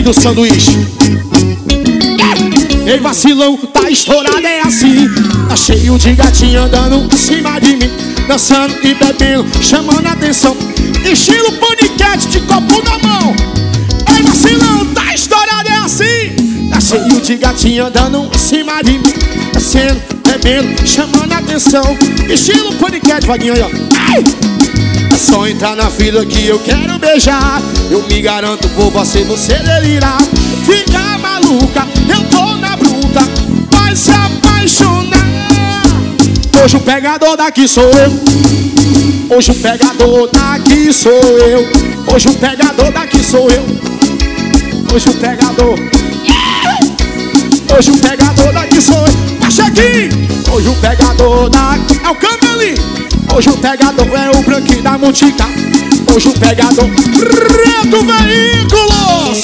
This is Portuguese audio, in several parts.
do sanduíche. Ei, vacilão, tá estourado, é assim. Tá cheio de gatinho andando em cima de mim, dançando e bebendo, chamando a atenção. Estilo paniquete de copo na mão. Ei, vacilão, tá estourado, é assim. Tá cheio de gatinho andando em cima de mim, dançando, bebendo, chamando a atenção. Estilo paniquete, vaguinho aí, ó. Ai! É só entrar na fila que eu quero beijar. Eu me garanto por você delirar. Fica maluca, eu tô na bruta, vai se apaixonar. Hoje o pegador daqui sou eu. Hoje o pegador daqui sou eu. Hoje o pegador daqui sou eu. Hoje o pegador. Hoje o pegador daqui sou eu. Baixa aqui. Hoje o pegador daqui é o Cameli. Hoje o pegador é o branquinho da Montica. Hoje o pegador Reto Veículos.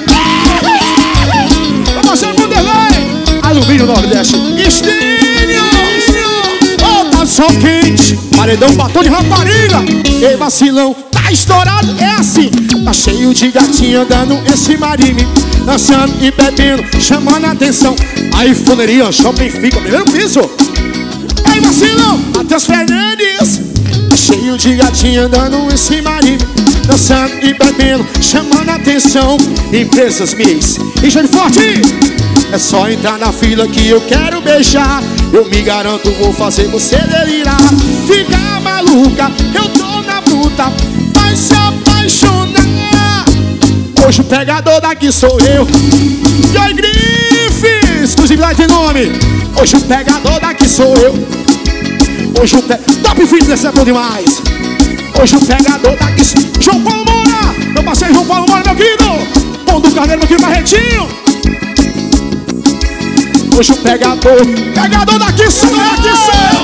Pra você, Vanderlei. Alumínio Nordeste. Estênio. Oh, tá só quente. Paredão, batom de rapariga. Ei, vacilão, tá estourado, é assim. Tá cheio de gatinho andando em cima de mim, dançando e bebendo, chamando a atenção. Aí, Funeria, shopping fica, primeiro piso. Ei, vacilão, Matheus Fernandes. Tá cheio de gatinho andando em cima de mim, dançando e bebendo, chamando a atenção. Empresas Mix e Jane Forte. É só entrar na fila que eu quero beijar. Eu me garanto, vou fazer você delirar. Fica maluca, eu tô na bruta, vai se apaixonar. Hoje o pegador daqui sou eu. Joy Griffiths, exclusividade tem nome. Hoje o pegador daqui sou eu. Hoje o Top Fitness é bom demais. Hoje o pegador daqui sou eu. João Paulo Moura, meu parceiro João Paulo Moura, meu querido. Pão do Carneiro, meu querido Barretinho. Hoje o pegador daqui sou eu, aqui sou eu.